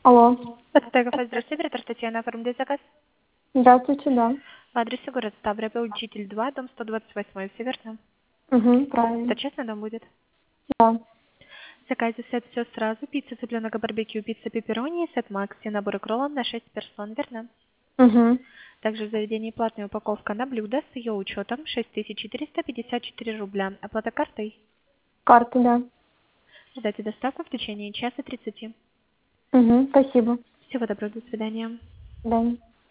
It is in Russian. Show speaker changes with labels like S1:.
S1: Алло.
S2: Здравствуйте, оператор Татьяна, оформляет заказ.
S1: Здравствуйте, да.
S2: По адресу город Ставрополь, учитель 2, дом 128, все верно?
S1: Угу,
S2: Это
S1: правильно.
S2: честно дом будет?
S1: Да.
S2: В заказе сет все сразу, пицца цыпленок барбекю, пицца пепперони и сет макси, набор кроллов на 6 персон, верно?
S1: Угу.
S2: Также в заведении платная упаковка на блюдо с ее учетом 6454 рубля. Оплата картой.
S1: Карта, да.
S2: Ждайте доставку в течение часа 30.
S1: Угу, спасибо.
S2: Всего доброго, до свидания.
S1: Да.